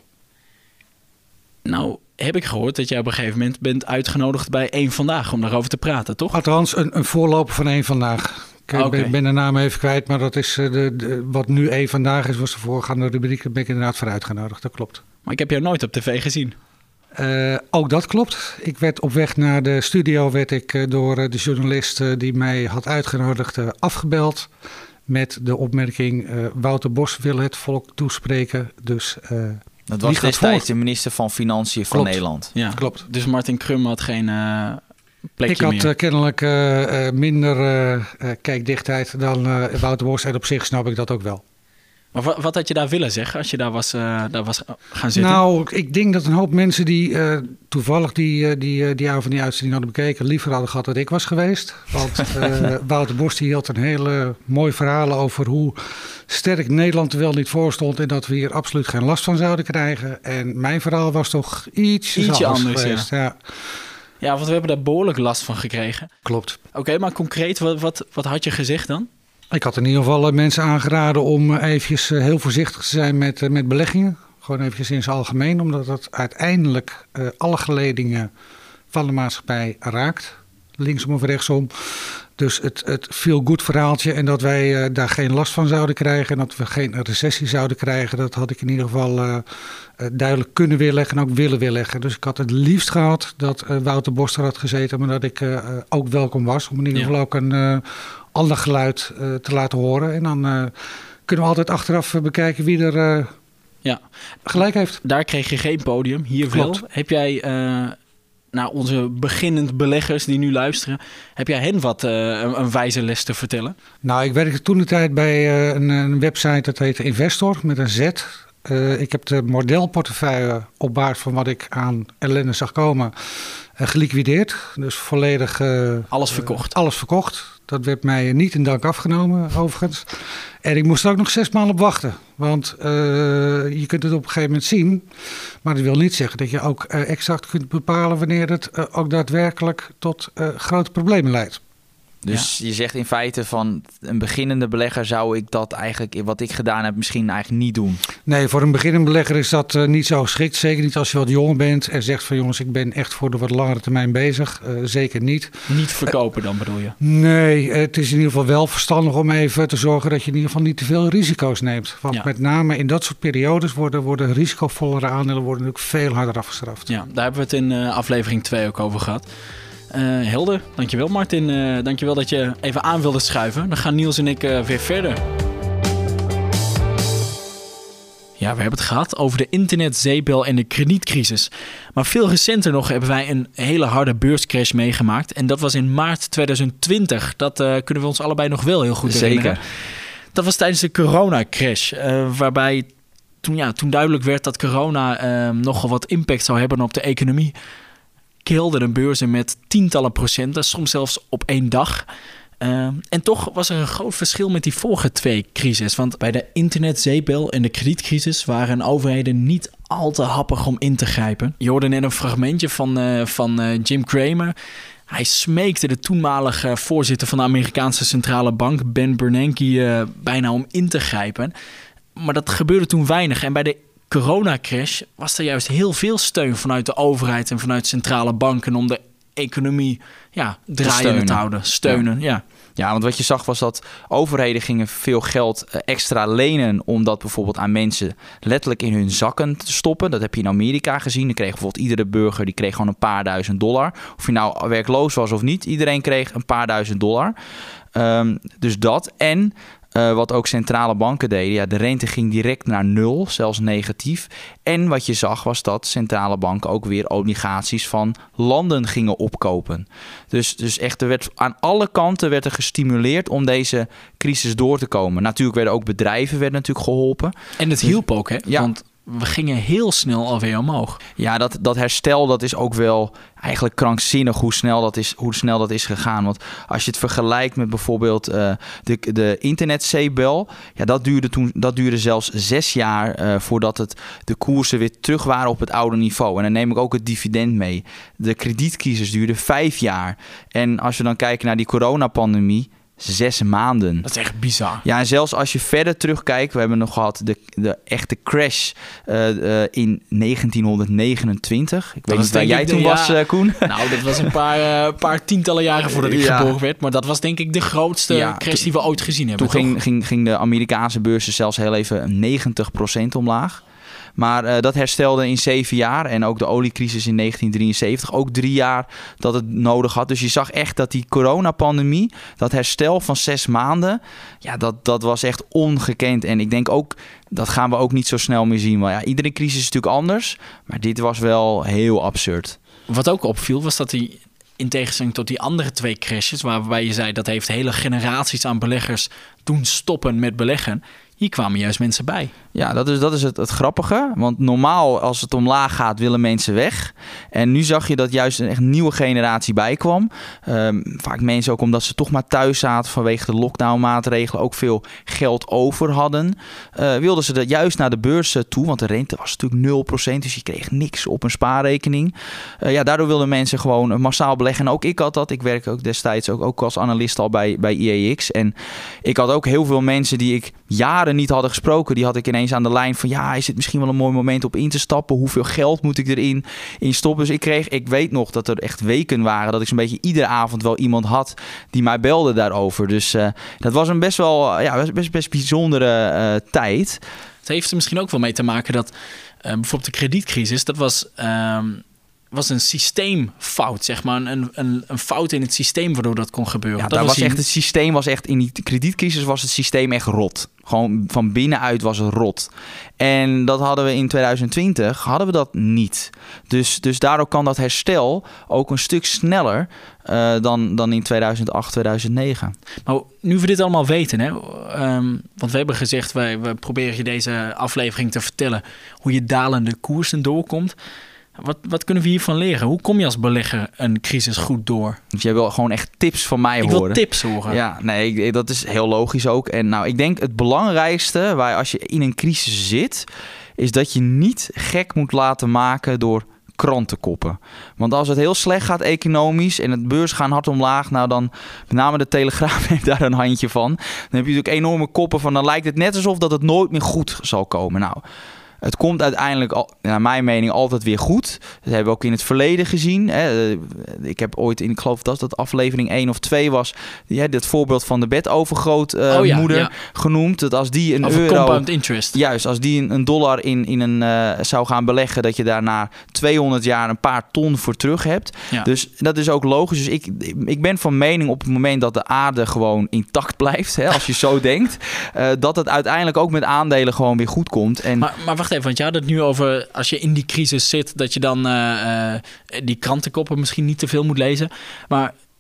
Nou, heb ik gehoord dat jij op een gegeven moment bent uitgenodigd bij Eén Vandaag om daarover te praten, toch? Althans, een, een voorloper van Eén Vandaag. Ik okay. ben, ben de naam even kwijt, maar dat is uh, de, de, wat nu Eén Vandaag is, was de voorgaande rubriek. Daar ben ik inderdaad voor uitgenodigd, dat klopt. Maar ik heb jou nooit op tv gezien. Uh, ook dat klopt. Ik werd op weg naar de studio werd ik uh, door uh, de journalist uh, die mij had uitgenodigd uh, afgebeld. Met de opmerking, uh, Wouter Bos wil het volk toespreken. Dus, uh, dat was destijds de minister van Financiën van klopt. Nederland. Ja, klopt. Dus Martin Krum had geen uh, plekje Ik had meer. Uh, kennelijk uh, uh, minder uh, uh, kijkdichtheid dan uh, Wouter Bos. En op zich snap ik dat ook wel. Maar wat, wat had je daar willen zeggen als je daar was, uh, daar was gaan zitten? Nou, ik denk dat een hoop mensen die uh, toevallig die, uh, die, uh, die avond die uitzending hadden bekeken, liever hadden gehad dat ik was geweest. Want uh, Wouter Bos die hield een hele mooi verhaal over hoe sterk Nederland er wel niet voor stond en dat we hier absoluut geen last van zouden krijgen. En mijn verhaal was toch iets Ietsje anders, anders geweest. Ja. Ja. ja, want we hebben daar behoorlijk last van gekregen. Klopt. Oké, okay, maar concreet, wat, wat, wat had je gezegd dan? Ik had in ieder geval mensen aangeraden om eventjes heel voorzichtig te zijn met, met beleggingen. Gewoon eventjes in zijn algemeen, omdat het uiteindelijk uh, alle geledingen van de maatschappij raakt. Linksom of rechtsom. Dus het, het feel-good verhaaltje en dat wij uh, daar geen last van zouden krijgen en dat we geen recessie zouden krijgen, dat had ik in ieder geval uh, uh, duidelijk kunnen weerleggen en ook willen weerleggen. Dus ik had het liefst gehad dat uh, Wouter Bos er had gezeten, maar dat ik uh, uh, ook welkom was om in ieder geval ja. ook een uh, ander geluid uh, te laten horen. En dan uh, kunnen we altijd achteraf uh, bekijken wie er uh, ja. gelijk heeft. Daar kreeg je geen podium, hier Klopt. wel. Heb jij... Uh... Nou, onze beginnend beleggers die nu luisteren, heb jij hen wat uh, een, een wijze les te vertellen? Nou, ik werkte toen de tijd bij uh, een, een website dat heette Investor met een Z. Uh, ik heb de modelportefeuille op basis van wat ik aan ellende zag komen uh, geliquideerd. Dus volledig... Uh, alles verkocht? Uh, alles verkocht. Dat werd mij niet in dank afgenomen, overigens. En ik moest er ook nog zes maanden op wachten. Want uh, je kunt het op een gegeven moment zien. Maar dat wil niet zeggen dat je ook uh, exact kunt bepalen wanneer het uh, ook daadwerkelijk tot uh, grote problemen leidt. Dus ja. je zegt in feite van een beginnende belegger zou ik dat eigenlijk, wat ik gedaan heb, misschien eigenlijk niet doen. Nee, voor een beginnende belegger is dat uh, niet zo geschikt. Zeker niet als je wat jonger bent en zegt van jongens, ik ben echt voor de wat langere termijn bezig. Uh, zeker niet. Niet verkopen dan bedoel je? Uh, nee, het is in ieder geval wel verstandig om even te zorgen dat je in ieder geval niet te veel risico's neemt. Want ja. met name in dat soort periodes worden, worden risicovollere aandelen worden natuurlijk veel harder afgestraft. Ja, daar hebben we het in uh, aflevering twee ook over gehad. Uh, helder, dankjewel Martin. Uh, dankjewel dat je even aan wilde schuiven. Dan gaan Niels en ik uh, weer verder. Ja, we hebben het gehad over de internetzeepbel en de kredietcrisis. Maar veel recenter nog hebben wij een hele harde beurscrash meegemaakt. En dat was in maart tweeduizend twintig. Dat uh, kunnen we ons allebei nog wel heel goed herinneren. Zeker. Dat was tijdens de coronacrash, uh, waarbij toen, ja, toen duidelijk werd dat corona uh, nogal wat impact zou hebben op de economie, keelden de beurzen met tientallen procenten, soms zelfs op één dag. Uh, en toch was er een groot verschil met die vorige twee crises. Want bij de internetzeepbel en de kredietcrisis waren overheden niet al te happig om in te grijpen. Je hoorde net een fragmentje van, uh, van uh, Jim Cramer. Hij smeekte de toenmalige voorzitter van de Amerikaanse centrale bank, Ben Bernanke, uh, bijna om in te grijpen. Maar dat gebeurde toen weinig. En bij de coronacrash was er juist heel veel steun vanuit de overheid en vanuit centrale banken om de economie ja, draaiende te houden. Steunen, ja. ja. Ja, want wat je zag was dat overheden gingen veel geld extra lenen om dat bijvoorbeeld aan mensen letterlijk in hun zakken te stoppen. Dat heb je in Amerika gezien. Dan kreeg bijvoorbeeld iedere burger die kreeg gewoon een paar duizend dollar. Of je nou werkloos was of niet, iedereen kreeg een paar duizend dollar. Um, dus dat en... Uh, wat ook centrale banken deden. Ja, de rente ging direct naar nul, zelfs negatief. En wat je zag was dat centrale banken ook weer obligaties van landen gingen opkopen. Dus, dus echt, er werd aan alle kanten werd er gestimuleerd om deze crisis door te komen. Natuurlijk werden ook bedrijven werden natuurlijk geholpen. En het hielp ook, hè? Ja. Want we gingen heel snel alweer omhoog. Ja, dat, dat herstel dat is ook wel eigenlijk krankzinnig hoe snel dat is, hoe snel dat is gegaan. Want als je het vergelijkt met bijvoorbeeld uh, de, de internetzeepbel, ja, dat duurde toen dat duurde zelfs zes jaar uh, voordat het, de koersen weer terug waren op het oude niveau. En dan neem ik ook het dividend mee. De kredietcrisis duurde vijf jaar. En als we dan kijken naar die coronapandemie, zes maanden. Dat is echt bizar. Ja, en zelfs als je verder terugkijkt, we hebben nog gehad de, de echte crash uh, uh, in negentien negenentwintig. Ik weet niet waar jij toen de, was, ja, uh, Koen. Nou, dat was een paar, uh, paar tientallen jaren voordat ik ja. geboren werd. Maar dat was denk ik de grootste ja, crash to, die we ooit gezien hebben. Toen ging, ging, ging de Amerikaanse beurzen zelfs heel even negentig procent omlaag. Maar uh, dat herstelde in zeven jaar. En ook de oliecrisis in negentien drieënzeventig. Ook drie jaar dat het nodig had. Dus je zag echt dat die coronapandemie, dat herstel van zes maanden, ja, dat, dat was echt ongekend. En ik denk ook, dat gaan we ook niet zo snel meer zien. Maar ja, iedere crisis is natuurlijk anders. Maar dit was wel heel absurd. Wat ook opviel was dat die, in tegenstelling tot die andere twee crashes, waarbij je zei dat heeft hele generaties aan beleggers doen stoppen met beleggen, hier kwamen juist mensen bij. Ja, dat is, dat is het, het grappige. Want normaal als het omlaag gaat, willen mensen weg. En nu zag je dat juist een echt nieuwe generatie bijkwam. Um, vaak mensen ook omdat ze toch maar thuis zaten vanwege de lockdownmaatregelen, ook veel geld over hadden. Uh, wilden ze dat juist naar de beurs toe, want de rente was natuurlijk nul procent. Dus je kreeg niks op een spaarrekening. Uh, ja, daardoor wilden mensen gewoon massaal beleggen. En ook ik had dat. Ik werk ook destijds ook, ook als analist al bij, bij I E X. En ik had ook heel veel mensen die ik jaren niet hadden gesproken. Die had ik ineens aan de lijn van, ja, is het misschien wel een mooi moment op in te stappen? Hoeveel geld moet ik erin in stoppen? Dus ik kreeg, ik weet nog dat er echt weken waren dat ik zo'n beetje iedere avond wel iemand had die mij belde daarover. Dus uh, dat was een best wel, ja, best, best, best bijzondere uh, tijd. Het heeft er misschien ook wel mee te maken dat uh, bijvoorbeeld de kredietcrisis, dat was, um, was een systeemfout, zeg maar. Een, een, een fout in het systeem waardoor dat kon gebeuren. Ja, dat was, was echt, het systeem was echt, in die kredietcrisis was het systeem echt rot. Gewoon van binnenuit was het rot. En dat hadden we in twintig twintig, hadden we dat niet. Dus, dus daardoor kan dat herstel ook een stuk sneller uh, dan, dan in tweeduizend acht, tweeduizend negen. Maar nu we dit allemaal weten, hè, um, want we hebben gezegd, wij, we proberen je deze aflevering te vertellen hoe je dalende koersen doorkomt. Wat, wat kunnen we hiervan leren? Hoe kom je als belegger een crisis goed door? Dus jij wil gewoon echt tips van mij ik horen? Ik wil tips horen. Ja, nee, dat is heel logisch ook. En nou, ik denk het belangrijkste, waar als je in een crisis zit, is dat je niet gek moet laten maken door krantenkoppen. Want als het heel slecht gaat economisch en het beurs gaan hard omlaag, nou dan, met name de Telegraaf heeft daar een handje van. Dan heb je natuurlijk enorme koppen van, dan lijkt het net alsof dat het nooit meer goed zal komen. Nou, het komt uiteindelijk, naar mijn mening, altijd weer goed. Dat hebben we ook in het verleden gezien. Ik heb ooit, in, ik geloof dat dat aflevering één of twee was, dat voorbeeld van de bedovergrootmoeder uh, oh ja, ja. genoemd. Dat als die een Over euro, compound interest. Juist, als die een, een dollar in, in een uh, zou gaan beleggen, dat je daar na tweehonderd jaar een paar ton voor terug hebt. Ja. Dus dat is ook logisch. Dus ik, ik ben van mening op het moment dat de aarde gewoon intact blijft, hè, als je zo denkt, uh, dat het uiteindelijk ook met aandelen gewoon weer goed komt. En maar, maar wacht even, want je had het nu over, als je in die crisis zit, dat je dan uh, uh, die krantenkoppen misschien niet te veel moet lezen. Maar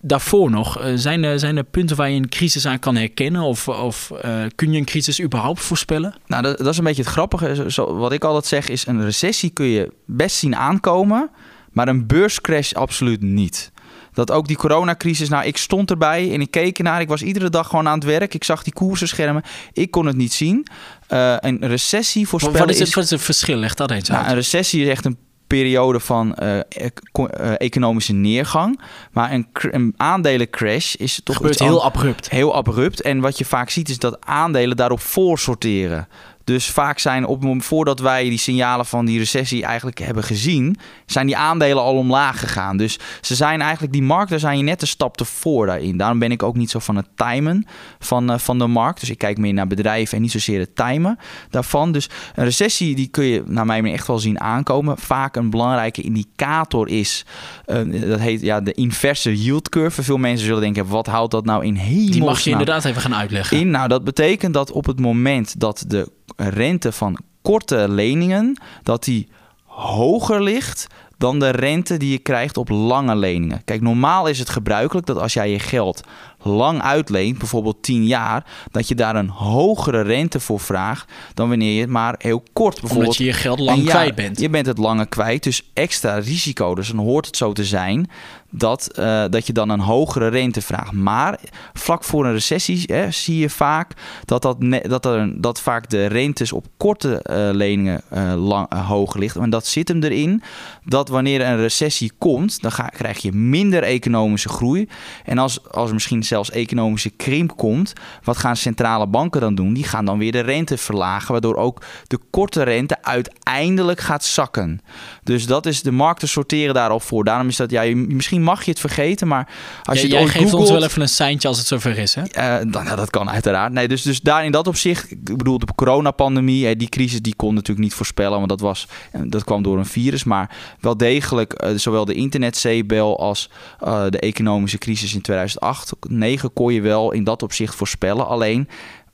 daarvoor nog, uh, zijn, er, zijn er punten waar je een crisis aan kan herkennen? Of, of uh, kun je een crisis überhaupt voorspellen? Nou, dat, dat is een beetje het grappige. Zo, wat ik altijd zeg is, een recessie kun je best zien aankomen, maar een beurscrash absoluut niet. Dat ook die coronacrisis, nou, ik stond erbij en ik keek ernaar. Ik was iedere dag gewoon aan het werk. Ik zag die koersenschermen. Ik kon het niet zien. Uh, een recessie voorspellen wat is het, is... Wat is het verschil? Leg dat eens uit. Nou, een recessie is echt een periode van uh, econ- uh, economische neergang. Maar een, cr- een aandelencrash is toch... Gebeurt heel abrupt. Heel abrupt. En wat je vaak ziet is dat aandelen daarop voorsorteren. Dus vaak zijn op het moment voordat wij die signalen van die recessie eigenlijk hebben gezien, zijn die aandelen al omlaag gegaan. Dus ze zijn eigenlijk, die markt, daar zijn je net een stap te voor daarin. Daarom ben ik ook niet zo van het timen van, uh, van de markt. Dus ik kijk meer naar bedrijven en niet zozeer het timen daarvan. Dus een recessie, die kun je naar mijn mening echt wel zien aankomen. Vaak een belangrijke indicator is, uh, dat heet ja, de inverse yield curve. Veel mensen zullen denken, wat houdt dat nou in hemelsnaam? Die mag je inderdaad even gaan uitleggen. In, nou, dat betekent dat op het moment dat de rente van korte leningen, dat die hoger ligt dan de rente die je krijgt op lange leningen. Kijk, normaal is het gebruikelijk dat als jij je geld lang uitleent, bijvoorbeeld tien jaar, dat je daar een hogere rente voor vraagt dan wanneer je het maar heel kort bijvoorbeeld... Omdat je je geld lang kwijt bent. Je bent het lange kwijt, dus extra risico. Dus dan hoort het zo te zijn dat, uh, dat je dan een hogere rente vraagt. Maar vlak voor een recessie hè, zie je vaak dat, dat, ne- dat, er, dat vaak de rentes op korte uh, leningen uh, lang, uh, hoger ligt. En dat zit hem erin dat wanneer een recessie komt, dan ga, krijg je minder economische groei. En als, als er misschien zelfs economische krimp komt, wat gaan centrale banken dan doen? Die gaan dan weer de rente verlagen, waardoor ook de korte rente uiteindelijk gaat zakken. Dus dat is, de markten sorteren daarop voor. Daarom is dat, ja, je, misschien mag je het vergeten, maar als ja, je het jij ooit geeft googelt, ons wel even een seintje als het zover is, hè? Uh, dan, nou, dat kan uiteraard. Nee, dus, dus daar in dat opzicht, ik bedoel, de coronapandemie, die crisis, die kon natuurlijk niet voorspellen, want dat was, dat kwam door een virus, maar wel degelijk, uh, zowel de internetzeebel als uh, de economische crisis in tweeduizend acht, negen kon je wel in dat opzicht voorspellen. Alleen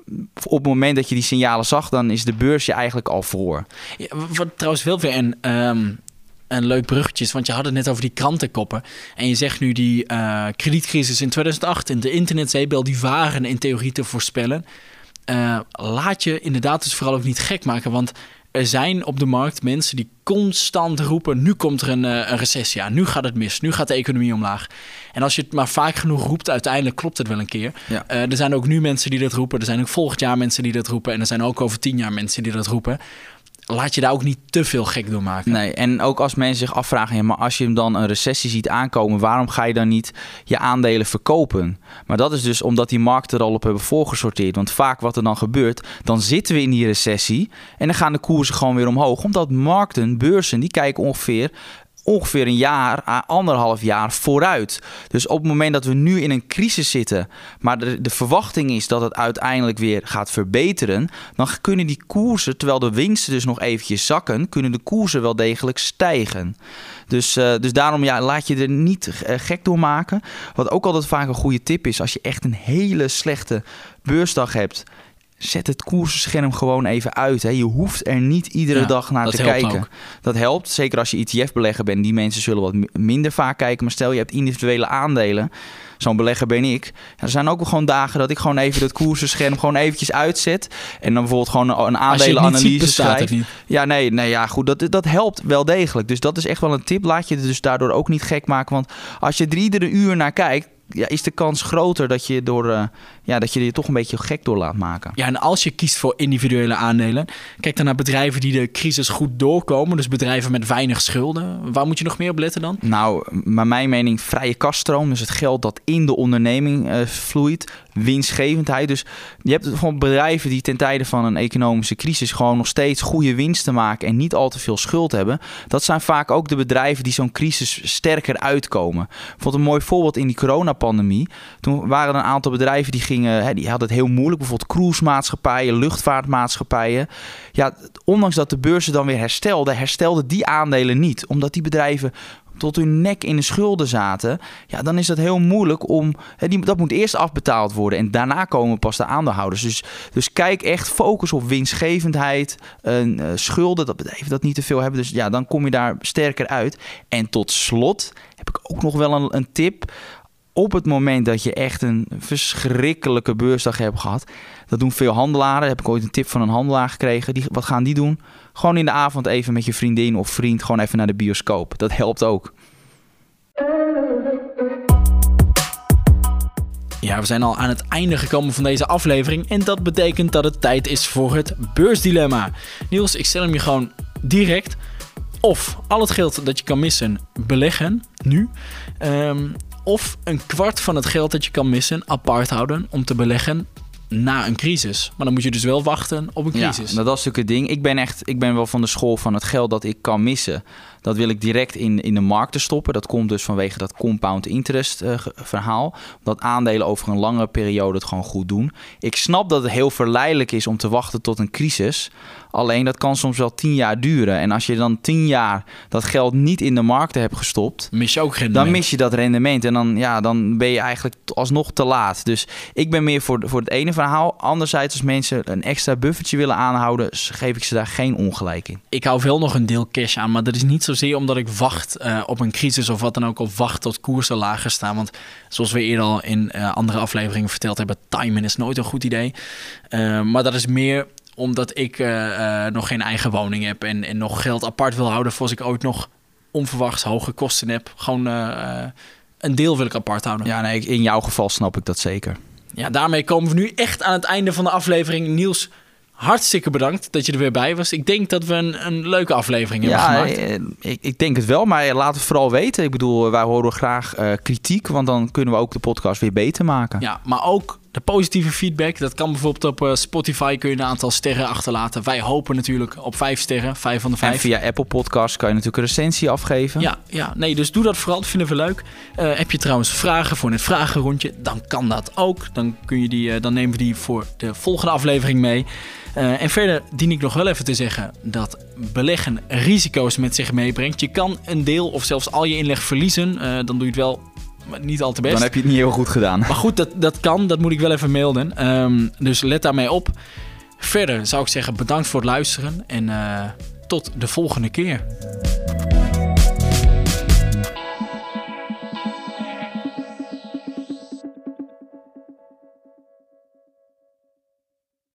op het moment dat je die signalen zag, dan is de beurs je eigenlijk al voor. Ja, wat trouwens wel weer een, um, een leuk bruggetje is, want je had het net over die krantenkoppen. En je zegt nu die uh, kredietcrisis in tweeduizend acht en de internetzeebel, die waren in theorie te voorspellen. Uh, laat je inderdaad dus vooral ook niet gek maken, want er zijn op de markt mensen die constant roepen, nu komt er een, uh, een recessie aan, nu gaat het mis, nu gaat de economie omlaag. En als je het maar vaak genoeg roept, uiteindelijk klopt het wel een keer. Ja. Uh, er zijn ook nu mensen die dat roepen, er zijn ook volgend jaar mensen die dat roepen en er zijn ook over tien jaar mensen die dat roepen. Laat je daar ook niet te veel gek door maken. Nee, en ook als mensen zich afvragen, ja, maar als je hem dan een recessie ziet aankomen, waarom ga je dan niet je aandelen verkopen? Maar dat is dus omdat die markten er al op hebben voorgesorteerd. Want vaak wat er dan gebeurt, dan zitten we in die recessie en dan gaan de koersen gewoon weer omhoog. Omdat markten, beurzen, die kijken ongeveer ongeveer een jaar, anderhalf jaar vooruit. Dus op het moment dat we nu in een crisis zitten, maar de, de verwachting is dat het uiteindelijk weer gaat verbeteren, dan kunnen die koersen, terwijl de winsten dus nog eventjes zakken, kunnen de koersen wel degelijk stijgen. Dus, uh, dus daarom ja, laat je er niet uh, gek door maken. Wat ook altijd vaak een goede tip is, als je echt een hele slechte beursdag hebt, zet het koersscherm gewoon even uit. Hè. Je hoeft er niet iedere ja, dag naar te kijken. Ook. Dat helpt. Zeker als je E T F-belegger bent. Die mensen zullen wat minder vaak kijken. Maar stel je hebt individuele aandelen. Zo'n belegger ben ik. Ja, er zijn ook wel gewoon dagen dat ik gewoon even het koersscherm gewoon eventjes uitzet. En dan bijvoorbeeld gewoon een aandelenanalyse schrijf. Ja, nee, nee, ja, goed. Dat, dat helpt wel degelijk. Dus dat is echt wel een tip. Laat je het dus daardoor ook niet gek maken. Want als je er iedere uur naar kijkt, ja, is de kans groter dat je, door, uh, ja, dat je je toch een beetje gek door laat maken. Ja, en als je kiest voor individuele aandelen, kijk dan naar bedrijven die de crisis goed doorkomen. Dus bedrijven met weinig schulden. Waar moet je nog meer op letten dan? Nou, naar mijn mening vrije kasstroom. Dus het geld dat in de onderneming uh, vloeit. Winstgevendheid. Dus je hebt gewoon bedrijven die ten tijde van een economische crisis gewoon nog steeds goede winsten maken en niet al te veel schuld hebben. Dat zijn vaak ook de bedrijven die zo'n crisis sterker uitkomen. Bijvoorbeeld een mooi voorbeeld in die coronapandemie. Toen waren er een aantal bedrijven die gingen, hè, die hadden het heel moeilijk. Bijvoorbeeld cruisemaatschappijen, luchtvaartmaatschappijen. Ja, ondanks dat de beurzen dan weer herstelden, herstelden die aandelen niet. Omdat die bedrijven tot hun nek in de schulden zaten, ja, dan is dat heel moeilijk om, hè, die, dat moet eerst afbetaald worden en daarna komen pas de aandeelhouders. Dus, dus kijk echt, focus op winstgevendheid, uh, uh, schulden, dat bedrijven dat niet te veel hebben. Dus ja, dan kom je daar sterker uit. En tot slot heb ik ook nog wel een, een tip. op het moment dat je echt een verschrikkelijke beursdag hebt gehad. Dat doen veel handelaren. Heb ik ooit een tip van een handelaar gekregen. Die, wat gaan die doen? Gewoon in de avond even met je vriendin of vriend gewoon even naar de bioscoop. Dat helpt ook. Ja, we zijn al aan het einde gekomen van deze aflevering. En dat betekent dat het tijd is voor het beursdilemma. Niels, ik stel hem je gewoon direct. Of al het geld dat je kan missen, beleggen, nu. Um, of een kwart van het geld dat je kan missen, apart houden om te beleggen na een crisis. Maar dan moet je dus wel wachten op een crisis. Ja, nou, dat is natuurlijk het ding. Ik ben echt, ik ben wel van de school van het geld dat ik kan missen. Dat wil ik direct in, in de markten stoppen. Dat komt dus vanwege dat compound interest uh, verhaal. Dat aandelen over een lange periode het gewoon goed doen. Ik snap dat het heel verleidelijk is om te wachten tot een crisis. Alleen dat kan soms wel tien jaar duren. En als je dan tien jaar dat geld niet in de markten hebt gestopt, mis je ook rendement. Dan mis je dat rendement. En dan, ja, dan ben je eigenlijk alsnog te laat. Dus ik ben meer voor, voor het ene verhaal. Anderzijds, als mensen een extra buffertje willen aanhouden, geef ik ze daar geen ongelijk in. Ik hou wel nog een deel cash aan, maar dat is niet zozeer omdat ik wacht uh, op een crisis of wat dan ook, of wacht tot koersen lager staan. Want zoals we eerder al in uh, andere afleveringen verteld hebben, timen is nooit een goed idee. Uh, maar dat is meer omdat ik uh, uh, nog geen eigen woning heb en, en nog geld apart wil houden voor als ik ooit nog onverwachts hoge kosten heb. Gewoon uh, een deel wil ik apart houden. Ja, nee, in jouw geval snap ik dat zeker. Ja, daarmee komen we nu echt aan het einde van de aflevering. Niels, hartstikke bedankt dat je er weer bij was. Ik denk dat we een, een leuke aflevering hebben ja, gemaakt. Eh, ik, ik denk het wel, maar laat het vooral weten. Ik bedoel, wij horen graag uh, kritiek, want dan kunnen we ook de podcast weer beter maken. Ja, maar ook de positieve feedback. Dat kan bijvoorbeeld op uh, Spotify, kun je een aantal sterren achterlaten. Wij hopen natuurlijk op vijf sterren, vijf van de vijf. En via Apple Podcasts kan je natuurlijk een recensie afgeven. Ja, ja, nee, dus doe dat vooral. Dat vinden we leuk. Uh, heb je trouwens vragen voor het vragenrondje, dan kan dat ook. Dan, kun je die, uh, dan nemen we die voor de volgende aflevering mee. Uh, en verder dien ik nog wel even te zeggen dat beleggen risico's met zich meebrengt. Je kan een deel of zelfs al je inleg verliezen. Uh, dan doe je het wel, maar niet al te best. Dan heb je het niet heel goed gedaan. Maar goed, dat, dat kan. Dat moet ik wel even melden. Um, dus let daarmee op. Verder zou ik zeggen bedankt voor het luisteren. En uh, tot de volgende keer.